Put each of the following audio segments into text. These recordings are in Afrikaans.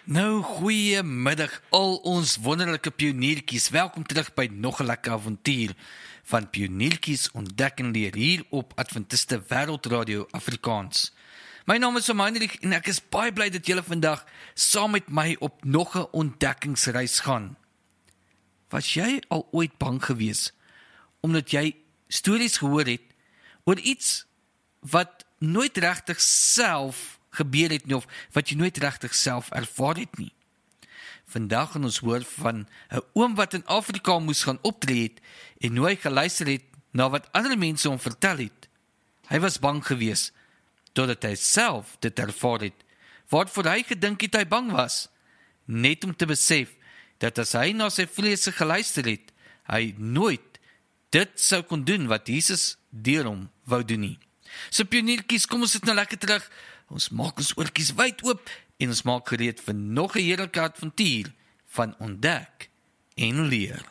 Nou, goeiemiddag al ons wonderlike pioniertjies. Welkom terug by nog 'n lekker avontuur van Pioniertjies Ontdek en Leer hier op Adventiste Wêreldradio Afrikaans. My naam is Heinrich en ek is baie bly dat julle vandag saam met my op nog 'n ontdekkingsreis gaan. Was jy al ooit bang gewees omdat jy stories gehoor het oor iets wat nooit regtig self gebeur het nie, of wat jy nooit regtig self ervaar het nie? Vandag gaan ons hoor van 'n oom wat in Afrika moes gaan optree het en hoe hy geluister het na wat ander mense hom vertel het. Hy was bang gewees totdat hy self dit ervaar het, waarvoor hy gedink het hy bang was, net om te besef dat as hy na sy vrese geluister het, hy nooit dit sou kon doen wat Jesus deur hom wou doen nie. So pioniertjies, kom ons sit nou lekker terug. Ons maak ons oortjies wyd oop en ons maak gereed vir nog 'n heerlike avontuur van Ontdek en Leer.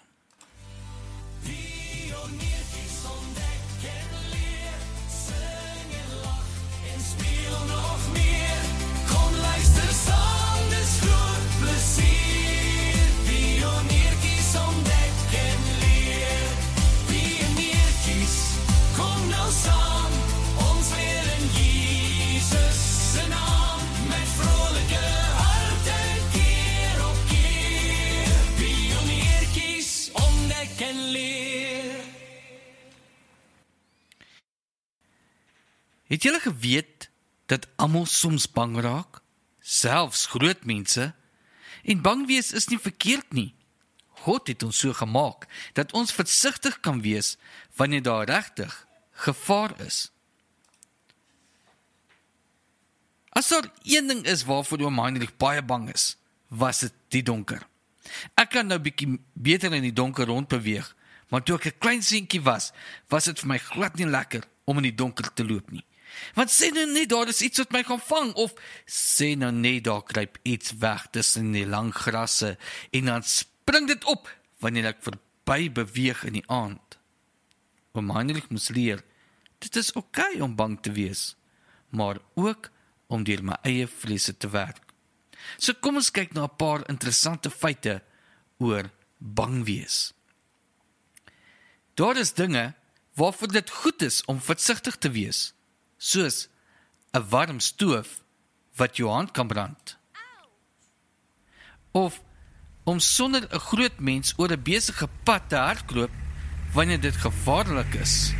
Pioniertjies ontdek en leer, sing en lach en speel nog meer. Kom luister saam, dis groot plesier. Pioniertjies ontdek en leer. Pioniertjies, kom nou saam, ons leer in Jesus se naam, met vrolijke harten keer op keer. Pioniertjies ontdek en leer. Het julle geweet dat almal soms bang raak? Selfs groot mense? En bang wees is nie verkeerd nie. God het ons so gemaak dat ons versigtig kan wees wanneer daar regtig gevaar is. As daar een ding is waarvoor oom Heinrich baie bang is, was dit die donker. Ek kan nou bietjie beter in die donker rondbeweeg, maar toe ek 'n klein seentjie was dit vir my glad nie lekker om in die donker te loop nie. Want sê nou net daar is iets wat my gaan vang, of sê nou net daar kruip iets weg tussen die lang grasse en dan spring dit op wanneer ek verby beweeg in die aand. Oom Heinrich moes leer, dit is oké om bang te wees, maar ook om deur my eie vrese te werk. So kom ons kyk na 'n paar interessante feite oor bang wees. Daar is dinge waarvoor dit goed is om versigtig te wees, soos 'n warm stoof wat jou hand kan brand. Of om sonder 'n groot mens oor 'n besige pad te hardloop wanneer dit gevaarlik is.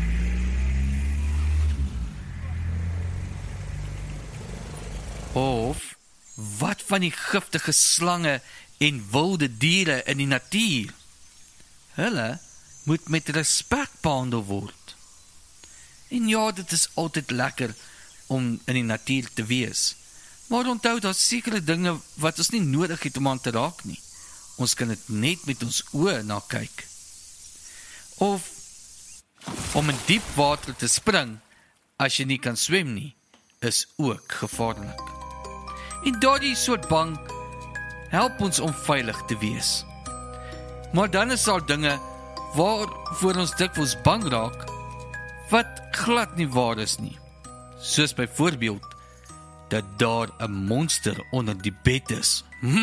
Of wat van die giftige slange en wilde diere in die natuur? Hulle moet met respek behandel word. En ja, dit is altyd lekker om in die natuur te wees. Maar onthou, daar is sekere dinge wat ons nie nodig het om aan te raak nie. Ons kan dit net met ons oë na kyk. Of om in diep water te spring as jy nie kan swem nie, is ook gevaarlik. En daardie soort bang help ons om veilig te wees. Maar dan is daar dinge waarvoor ons dikwels bang raak, wat glad nie waar is nie. Soos byvoorbeeld, dat daar 'n monster onder die bed is.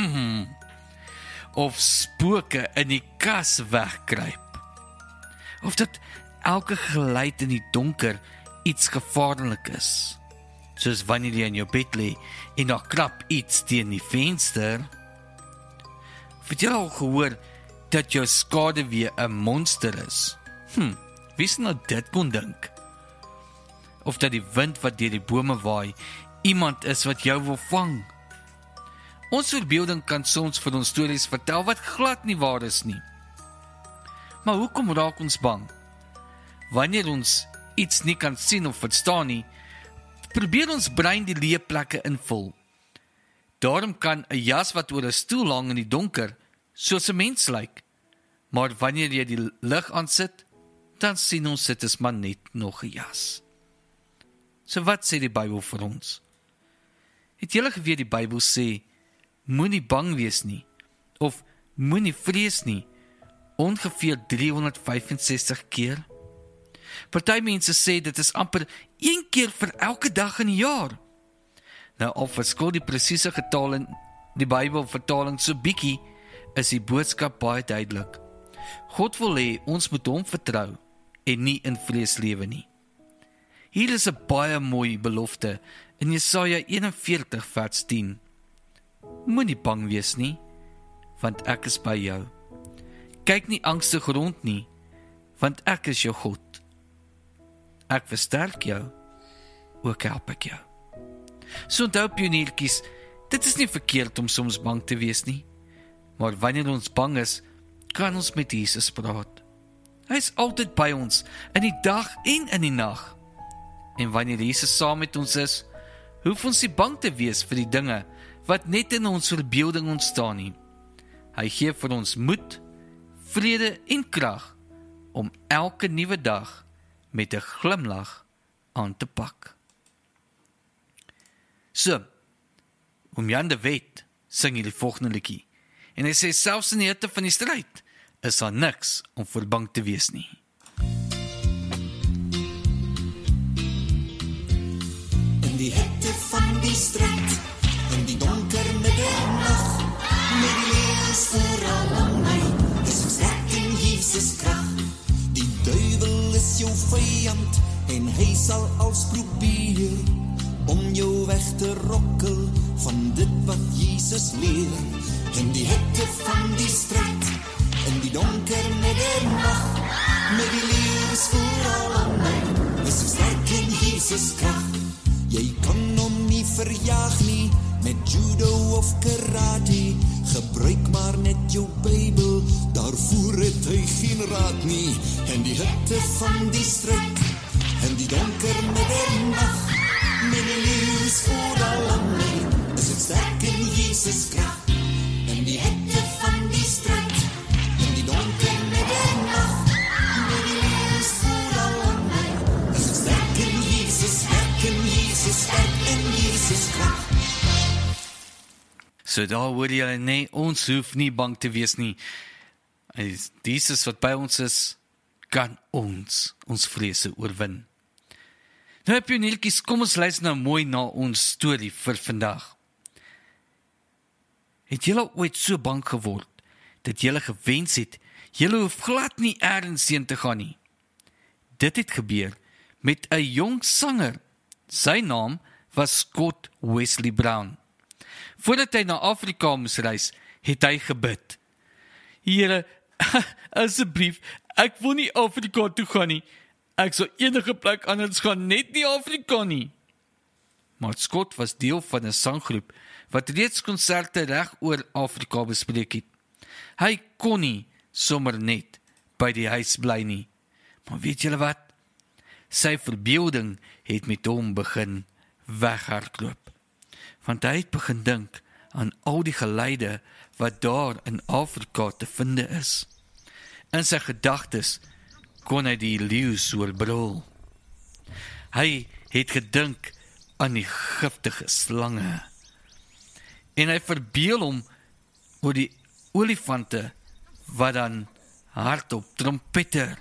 Of spooke in die kas wegkruip. Of dat elke geluid in die donker iets gevaarlik is. Soos wanneer jy in jou bed lê en daar krap iets teen die venster. Het jy al gehoor dat jou skaduwee 'n monster is? Wie sou nou dit kon dink? Of dat die wind wat deur die bome waai iemand is wat jou wil vang. Ons verbeelding kan soms vir ons stories vertel wat glad nie waar is nie. Maar hoekom raak ons bang? Wanneer ons iets nie kan sien of verstaan nie, probeer ons brein die leë plekke invul. Daarom kan 'n jas wat oor 'n stoel hang in die donker soos 'n mens lyk. Maar wanneer jy die lig aansit, dan sien ons dit is maar net nog 'n jas. So wat sê die Bybel vir ons? Het julle geweet die Bybel sê, moenie bang wees nie, of moenie vrees nie, ongeveer 365 keer? Party mense sê dit is amper 1 keer vir elke dag in die jaar. Nou al verskil die presiese getal die Bybelvertaling so bietjie, is die boodskap baie duidelik. God wil hê ons moet hom vertrou en nie in vrees lewe nie. Hier is 'n baie mooi belofte in Jesaja 41 vers 10. Moenie bang wees nie, want ek is by jou. Kyk nie angstig rond nie, want ek is jou God. Ek versterk jou, ook help ek jou. So onthou pioniertjies, dit is nie verkeerd om soms bang te wees nie, maar wanneer ons bang is, kan ons met Jesus praat. Hy is altyd by ons, in die dag en in die nag. En wanneer Jesus saam met ons is, hoef ons nie bang te wees vir die dinge wat net in ons verbeelding ontstaan nie. Hy gee vir ons moed, vrede en krag om elke nuwe dag met 'n glimlag aan te pak. So, Jan de Wet sing hierdie volgende liedjie. En hy sê selfs in die hitte van die stryd is daar niks om voor bang te wees nie. In die hitte van die stryd, in die donker middernag, met die leeu's oral aan my, is ons sterk in Jesus krag. Die duiwel is jou vyand en hy sal als probeer om jou weg te rokkel van dit wat Jesus leer. In die hitte van die stryd, in die donker middernag, met die leeu's oral aan my, is ons sterk in Jesus krag. Jy kan hom nie verjaag nie, met judo of karate, gebruik maar net jou Bybel, daarvoor het hy geen raad nie. In die hitte van die stryd, in die donker middernag, met die leeu's oral aan my, is ek sterk in Jesus krag. In die hitte van die stryd, in die donker middernag, met die leeu's oral aan my, is ek sterk in Jesus, sterk in Jesus, sterk in Jesus krag. So daar hoor jy, nee, ons hoef nie bang te wees nie. Jesus wat by ons is, kan ons vrese oorwin. Nou pioniertjies, kom ons luister nou mooi na ons storie vir vandag. Het julle ooit so bang geword, dat julle gewens het, julle hoef glad nie ergens heen te gaan nie? Dit het gebeur met 'n jong sanger. Sy naam was Scott Wesley Brown. Voordat hy na Afrika moes reis, het hy gebid. Here, asseblief, ek wil nie Afrika toe gaan nie. Ek sal enige plek anders gaan, net nie Afrika nie. Maar Scott was deel van 'n sanggroep wat reeds konserte reg oor Afrika bespreek het. Hy kon nie sommer net by die huis bly nie. Maar weet julle wat? Sy verbeelding het met hom begin weghardloop. Want hy het begin dink aan al die geluide wat daar in Afrika te vind is. In sy gedagtes kon hy die leeu's hoor brul. Hy het gedink aan die giftige slange. En hy verbeel hom oor die olifante wat dan hardop trompeter.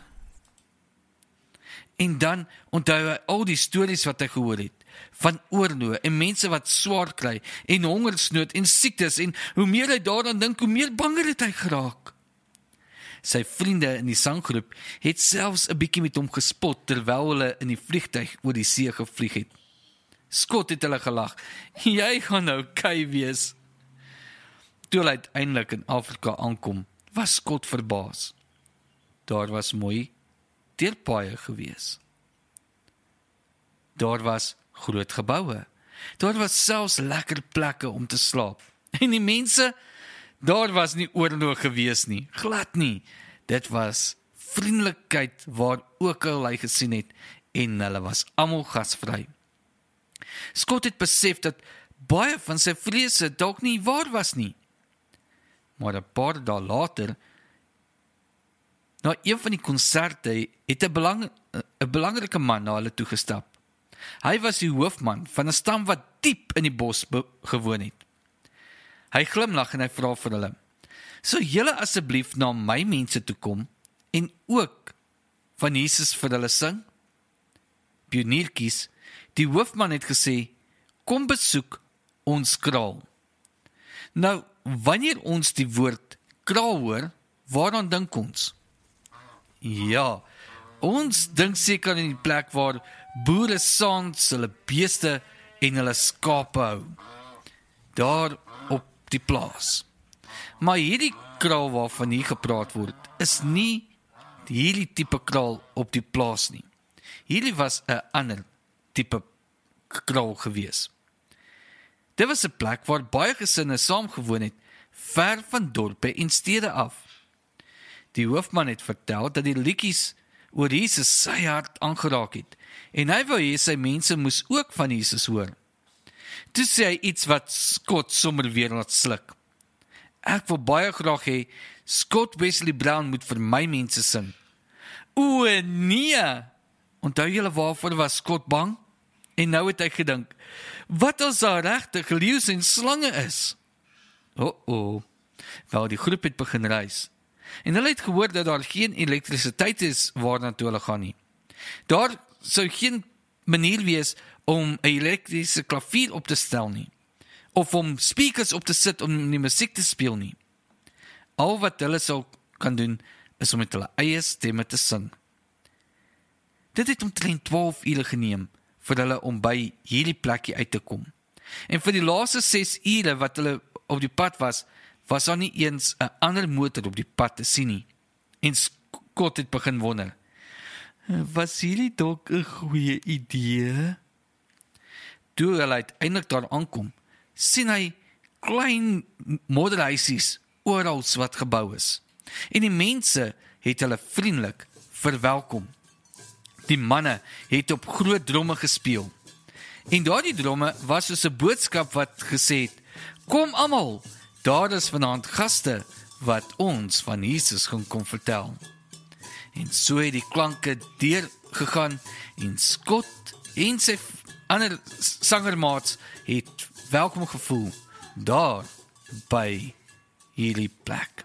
En dan onthou hy al die stories wat hy gehoor het, van oorloë en mense wat swaar kry, en hongersnood en siektes, en hoe meer hy daaraan dink, hoe meer banger het hy geraak. Sy vriende in die sanggroep het selfs 'n bietjie met hom gespot, terwyl hulle in die vliegtuig oor die see gevlieg het. Scott het hulle gelag, jy gaan nou kei wees. Toe hy uiteindelik in Afrika aankom, was Scott verbaas. Daar was mooi teerpaaie gewees. Daar was groot geboue. Daar was selfs lekker plekke om te slaap. En die mense, daar was nie oorlog gewees nie, glad nie. Dit was vriendelikheid waar ook al hy gesien het, en hulle was almal gasvry. Scott het besef dat baie van sy vrese dalk nie waar was nie. Maar 'n paar dae later, na een van die konserte, het 'n belangrike man na hulle toegestap. Hy was die hoofman van 'n stam wat diep in die bos gewoon het. Hy glimlag en hy vra vir hulle, sou julle asseblief na my mense toe kom en ook van Jesus vir hulle sing? Pioniertjies, die hoofman het gesê, kom besoek ons kraal. Nou, wanneer ons die woord kraal hoor, waaraan dink ons? Ja, ons dink seker in die plek waar boere saans hulle beeste en hulle skape hou. Daar op die plaas. Maar hierdie kraal waarvan hier gepraat word, is nie hierdie tipe kraal op die plaas nie. Hierdie was 'n ander tipe kraal gewees. Dit was 'n plek waar baie gesinne saamgewoon het, ver van dorpe en stede af. Die hoofman het vertel dat die liedjies oor Jesus sy hart aangeraak het, en hy wou hê sy mense moes ook van Jesus hoor. Toe sê hy iets wat Scott sommer weer laat sluk. Ek wil baie graag hê, Scott Wesley Brown moet vir my mense sing. O nee! Onthou julle waarvoor was Scott bang? En nou het hy gedink, wat as daar regtig leeu's en slange is? Wel, die groep het begin reis. En hulle het gehoor dat daar geen elektrisiteit is waarna toe hulle gaan nie. Daar sou geen manier wees om 'n elektriese klavier op te stel nie, of om speakers op te sit om die musiek te speel nie. Al wat hulle sou kan doen, is om met hulle eie stemme te sing. Dit het omtrent 12 ure geneem vir hulle om by hierdie plekkie uit te kom. En vir die laaste 6 ure wat hulle op die pad was daar nie eens 'n ander motor op die pad te sien nie. En Scott het begin wonder, was hierdie dalk 'n goeie idee? Toe hulle uiteindelik daar aankom, sien hy klein modderhuisies oral wat gebou is. En die mense het hulle vriendelik verwelkom. Die manne het op groot dromme gespeel. En daardie dromme was soos 'n boodskap wat gesê het, kom almal, daar is vanaand gaste wat ons van Jesus gaan kom vertel. En so het die klanke deurgegaan en Scott en sy ander sangermaats het welkom gevoel daar by hierdie plek.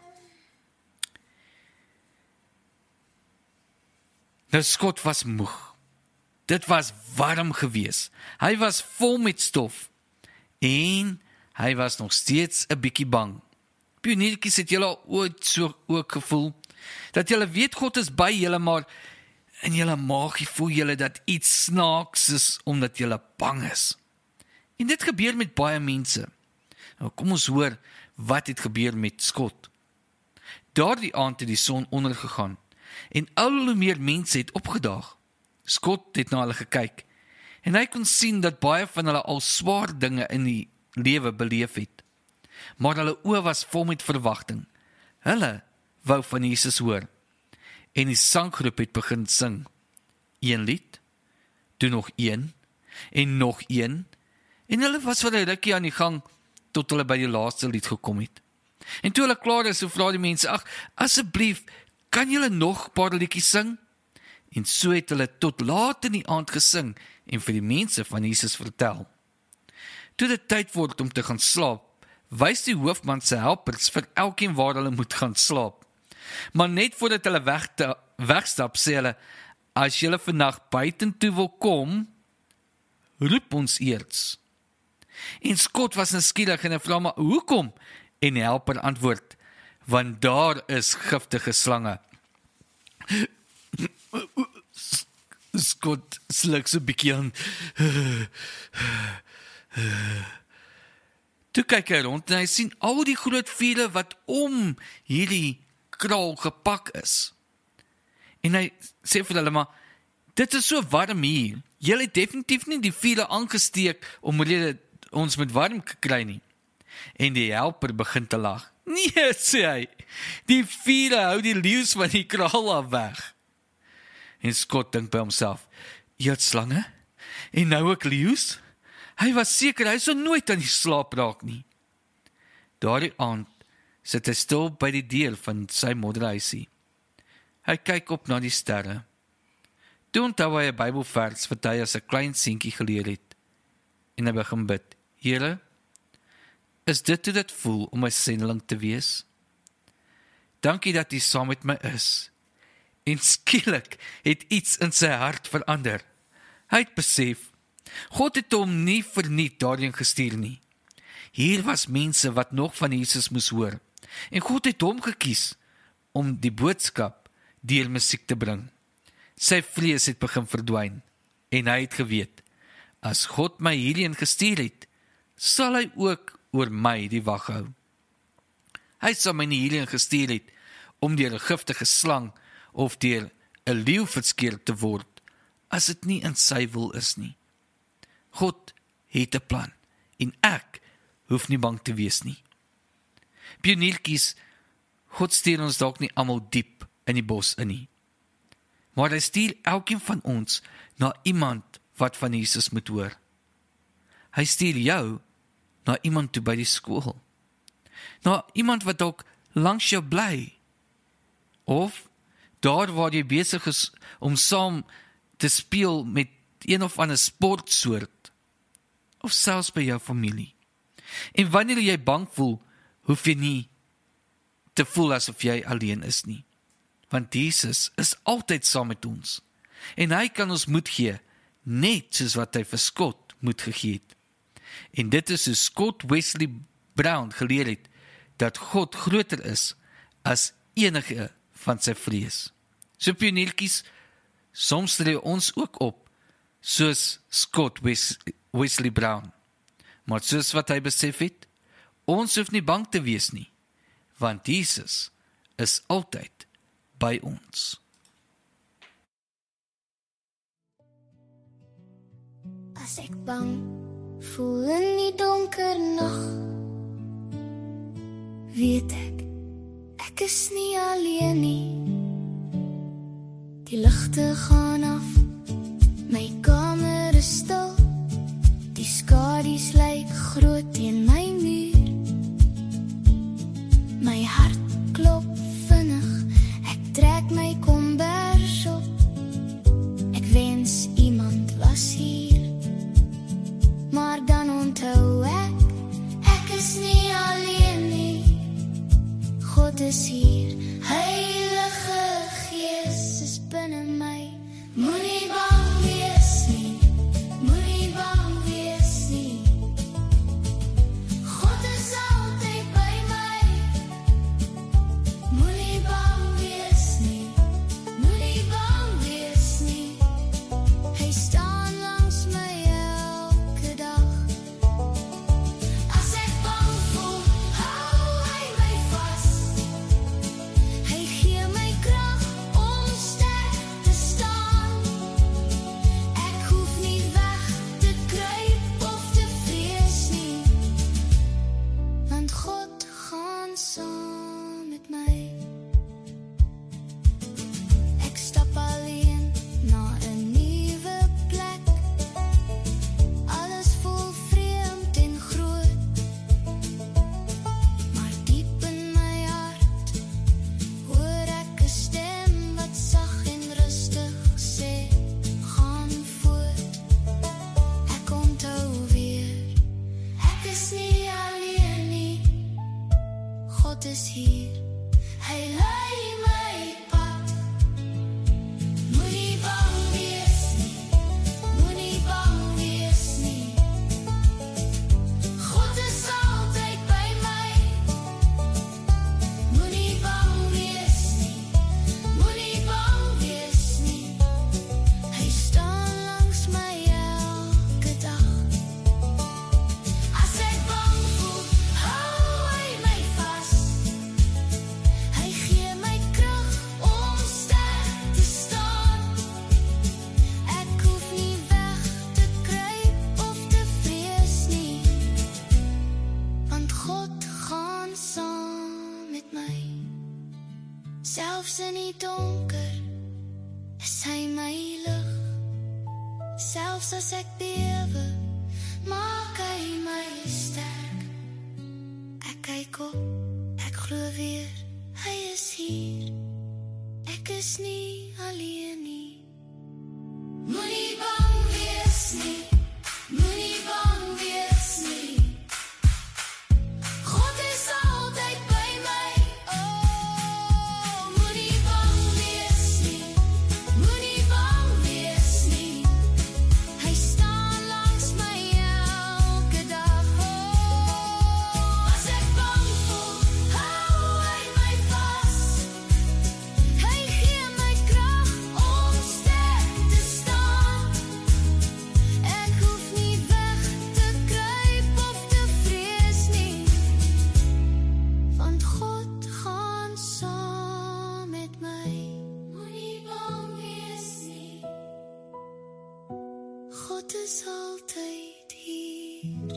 Nou Scott was moeg. Dit was warm gewees. Hy was vol met stof. En hy was nog steeds 'n bietjie bang. Pioniertjies, het julle al ooit so ook gevoel? Dat julle weet God is by julle, maar in julle maagie voel julle dat iets snaaks is, omdat julle bang is. En dit gebeur met baie mense. Nou kom ons hoor, wat het gebeur met Scott. Daardie aand het die son ondergegaan, en al hoe meer mense het opgedaag. Scott het na hulle gekyk, en hy kon sien dat baie van hulle al swaar dinge in die lewe beleef het. Maar hulle oë was vol met verwagting. Hulle wou van Jesus hoor. En die sanggroep het begin sing. 1 lied, toe nog 1, en nog 1, en hulle was vir 'n rukkie aan die gang, tot hulle by die laaste lied gekom het. En toe hulle klaar is, so vra die mense, ag, asseblief, kan julle nog 'n paar liedjies sing? En so het hulle tot laat in die aand gesing, en vir die mense van Jesus vertel. Toe dit tyd word om te gaan slaap, wys die hoofman sy helpers vir elkeen waar hulle moet gaan slaap. Maar net voordat hulle wegstap, sê hulle, as julle vandag buitentoe wil kom, roep ons eers. En Scott was nuuskierig en hy vra, maar hoekom? En die helper antwoord, want daar is giftige slange. Scott sluk so 'n bietjie aan. Toe kyk hy rond en hy sien al die groot vure wat om hierdie kraal gepak is. En hy sê vir hulle, maar dit is so warm hier. Julle het definitief nie die vure aangesteek omrede ons met warm gekry nie. En die helper begin te lag. Nee, sê hy, die vure hou die leeu's van die kraal af weg. En Scott dink by homself, jy het slange? En nou ook leeu's? Hy was seker, hy sou nooit aan die slaap raak nie. Daardie aand sit hy stil by die deur van sy modderhuisie. Hy kyk op na die sterre. Toe onthou hy 'n Bybelvers wat hy as 'n klein seentjie geleer het. En hy begin bid, Here, is dit hoe dit voel om 'n sendeling te wees? Dankie dat U saam met my is. En skielik het iets in sy hart verander. Hy het besef, God het hom nie verniet daarheen gestuur nie. Hier was mense wat nog van Jesus moes hoor. En God het hom gekies om die boodskap deur musiek te bring. Sy vrees het begin verdwyn en hy het geweet, as God my hierheen gestuur het, sal hy ook oor my die wag hou. Hy sal my nie hierheen gestuur het om deur 'n giftige slang of deur 'n leeu verskeer te word, as dit nie in sy wil is nie. God het 'n plan en ek hoef nie bang te wees nie. Pioniertjies, God stuur ons dalk nie almal diep in die bos in nie. Maar hy stuur elkeen van ons na iemand wat van Jesus moet hoor. Hy stuur jou na iemand toe by die skool. Na iemand wat dalk langs jou bly. Of daar waar jy besig is om saam te speel met een of ander sportsoort. Of selfs by jou familie. En wanneer jy bang voel, hoef jy nie te voel asof jy alleen is nie. Want Jesus is altyd saam met ons. En hy kan ons moed gee, net soos wat hy vir Scott moed gegee het. En dit is hoe Scott Wesley Brown geleer het, dat God groter is as enige van sy vrees. So pioniertjies, soms tree ons ook op, soos Scott Wesley Brown. Maar soos wat hy besef het, ons hoef nie bang te wees nie, want Jesus is altyd by ons. As ek bang voel in die donker nag, weet ek is nie alleen nie. Die ligte gaan af, my kamer is stil, die skadu's lyk groot teen my muur. My hart klop vinnig, ek trek my kombers op, ek wens iemand was hier, maar dan onthou ek is nie alleen nie. God is hier, Heilige Gees is binne my. Moenie bang wees nie, moenie bang wees nie. God is altyd by my. Moenie bang wees nie, moenie bang wees nie. Hy staan langs my elke dag. As ek bang voel, hou hy my vas. Hy gee my krag om sterk te staan. Ek hoef nie weg te kruip of te vrees nie, want God gaan saam met my. Ek stap alleen na 'n nuwe plek. Alles voel vreemd en groot, maar diep in my hart hoor ek 'n stem wat sag en rustig sê, gaan voort. Ek onthou weer, ek is nie alleen nie. God is hier, hy lei my pad. Moenie bang wees nie, moenie bang wees nie. God is altyd by my. Moenie bang wees nie, moenie bang wees nie. Hy staan langs my elke dag. As ek bang voel, hou hy my vas. Hy gee my krag om sterk te staan. Ek hoef nie weg te kruip of te vrees nie, want God gaan saam met my. Selfs in die donker is hy my lig. Selfs as ek bewe, maak hy my sterk. Ek kyk op, ek glo weer, hy is hier. Ek is nie alleen nie. Moenie bang wees nie, moenie bang wees nie. God is altyd by my. Oh, moenie bang wees nie, moenie bang wees nie. Hy staan langs my elke dag. Oh, is altyd hier.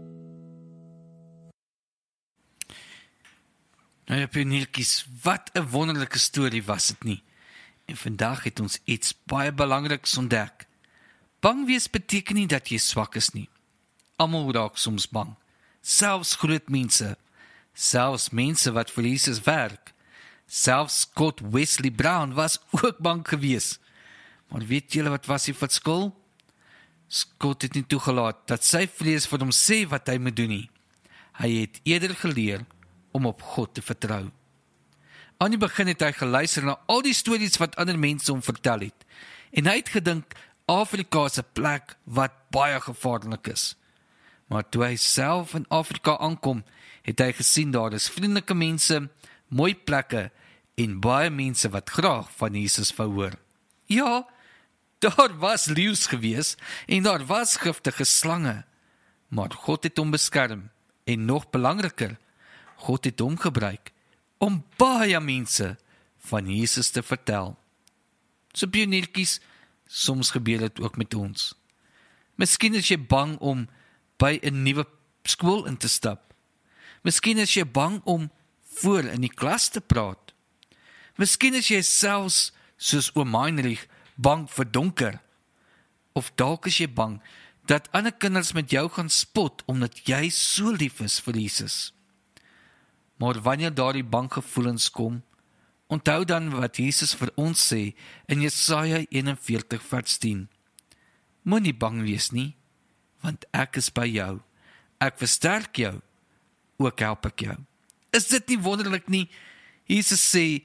Nou ja, pionieeltjies, wat 'n wonderlike storie was dit nie. En vandag het ons iets baie belangriks ontdek. Bang wees beteken nie dat jy swak is nie. Almal raak soms bang. Selfs groot mense. Selfs mense wat vir Jesus werk. Selfs Scott Wesley Brown was ook bang gewees. Maar weet julle wat was die verskil? Scott het nie toegelaat dat sy vrees vir hom sê wat hy moet doen nie. Hy het eerder geleer om op God te vertrou. Aan die begin het hy geluister na al die stories wat ander mense hom vertel het. En hy het gedink Afrika is 'n plek wat baie gevaarlik is. Maar toe hy self in Afrika aankom, het hy gesien daar is vriendelike mense, mooi plekke en baie mense wat graag van Jesus wou hoor. Ja, daar was leeu's gewees en daar was giftige slange, maar God het hom beskerm en nog belangriker, God het hom gebruik om baie mense van Jesus te vertel. So pionieeltjies, soms gebeur dit ook met ons. Miskien is jy bang om by 'n nuwe skool in te stap. Miskien is jy bang om voor in die klas te praat. Miskien is jy selfs, soos oom Heinrich, bang vir donker. Of dalk is jy bang dat ander kinders met jou gaan spot, omdat jy so lief is vir Jesus. Maar wanneer daardie bang gevoelens kom, onthou dan wat Jesus vir ons sê in Jesaja 41 vers 10. Moenie bang wees nie, want ek is by jou. Ek versterk jou, ook help ek jou. Is dit nie wonderlik nie? Jesus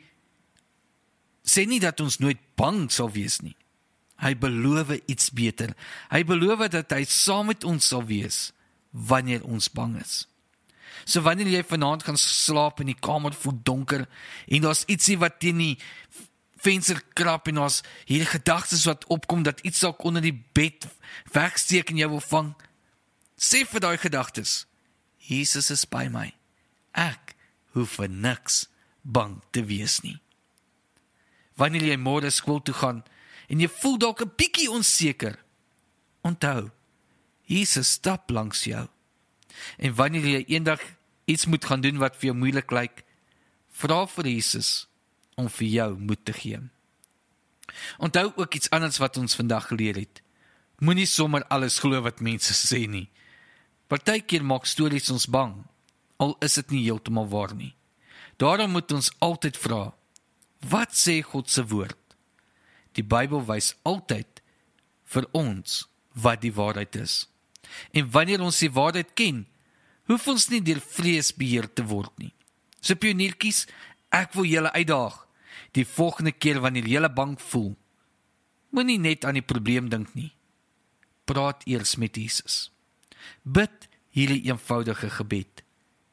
sê nie dat ons nooit bang sal wees nie. Hy beloof iets beter. Hy beloof dat hy saam met ons sal wees, wanneer ons bang is. So wanneer jy vanaand gaan slaap en die kamer voel donker, en daar's ietsie wat teen die venster krap, en daar's hierdie gedagtes wat opkom, dat iets dalk onder die bed wegsteek en jou wil vang, sê vir daai gedagtes, Jesus is by my. Ek hoef vir niks bang te wees nie. Wanneer jy môre skool toe gaan, en jy voel dalk 'n bietjie onseker, onthou, Jesus stap langs jou. En wanneer jy eendag iets moet gaan doen wat vir jou moeilik lyk, vra vir Jesus om vir jou moed te gee. Onthou ook iets anders wat ons vandag geleer het. Moenie sommer alles glo wat mense sê nie. Partykeer maak stories ons bang, al is dit nie heeltemal waar nie. Daarom moet ons altyd vra, wat sê God se woord? Die Bybel wys altyd vir ons wat die waarheid is. En wanneer ons die waarheid ken, hoef ons nie deur vrees beheer te word nie. So pionieeltjies, ek wil julle uitdaag, die volgende keer wanneer julle bang voel, moenie net aan die probleem dink nie. Praat eers met Jesus. Bid hierdie eenvoudige gebed.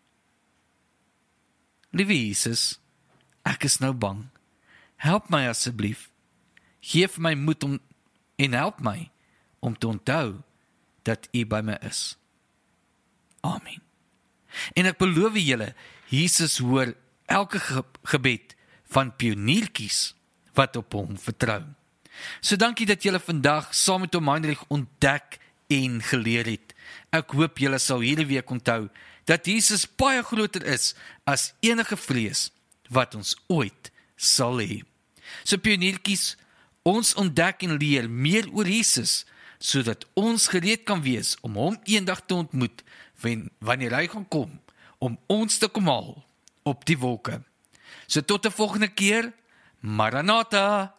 Liewe Jesus, ek is nou bang. Help my asseblief. Geef my moed en help my om te onthou dat U by my is. Amen. En ek beloof julle, Jesus hoor elke gebed van pionieeltjies wat op hom vertrou. So dankie dat julle vandag saam met Heinrich ontdek en geleer het. Ek hoop julle sal hierdie week onthou dat Jesus baie groter is as enige vrees wat ons ooit sal hê. So pionieeltjies, ons ontdek en leer meer oor Jesus, sodat ons gereed kan wees om hom eendag te ontmoet, wanneer hy gaan kom, om ons te kom haal op die wolke. So tot die volgende keer, Maranatha!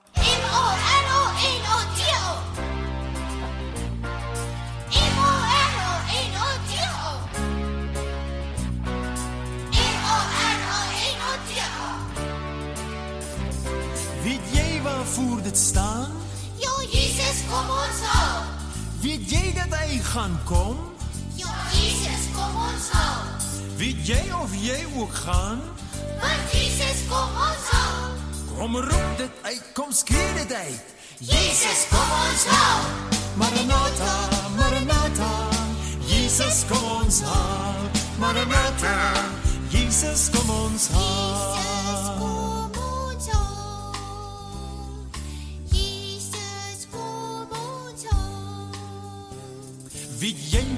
Weet jy waarvoor dit staan? Ja, Jesus, kom ons haal. Weet jy dat hy gaan kom? Ja, Jesus, kom ons haal. Weet jy of jy ook gaan? Want Jesus, kom ons haal. Kom roep dit uit, kom skree dit uit. Jesus, kom ons haal. Maranatha, Maranatha, Jesus kom ons haal. Maranatha, Jesus kom ons haal. Jesus, kom ons haal. Jesus, kom ons haal.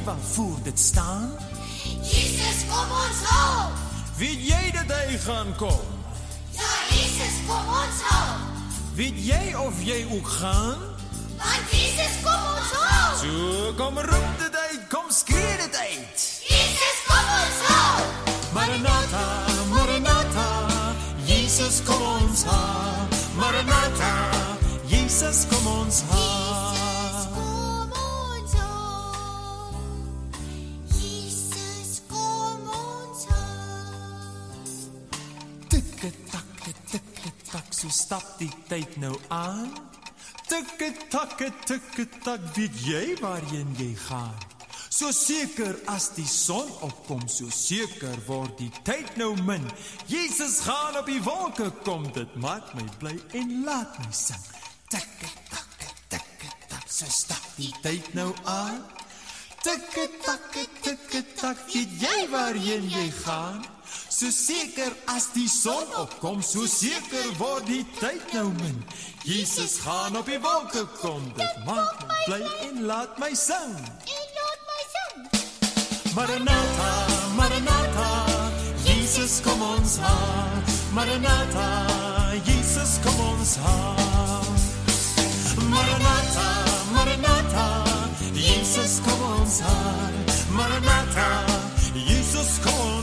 waarvoor dit staan? Jesus, kom ons haal. Weet jy dat hy gaan kom? Ja, Jesus, kom ons haal. Weet jy of jy ook gaan? Want Jesus, kom ons haal. So, kom roep dit uit, kom skree dit uit. Jesus, kom ons haal. Maranatha, Maranatha, Jesus kom ons haal. Maranatha, Jesus kom ons haal. Kom ons haal. Jesus, kom ons haal. Tikketak, so stap die tyd nou aan. Tikketak, weet jy waarheen jy gaan? So seker as die son opkom, so seker word die tyd nou min. Jesus gaan op die wolke kom, dit maak my bly en laat my sing. Tikketak, so stap die tyd nou aan. Tikketak, weet jy waarheen jy gaan? So seker as die son opkom, so seker word die tyd nou min. Jesus gaan op die wolke kom, dit maak my bly en laat my sing. Maranatha, Maranatha, Jesus kom ons haal. Maranatha, Jesus kom ons haal. Maranatha, Maranatha, Jesus kom ons haal. Maranatha, Jesus kom ons haal.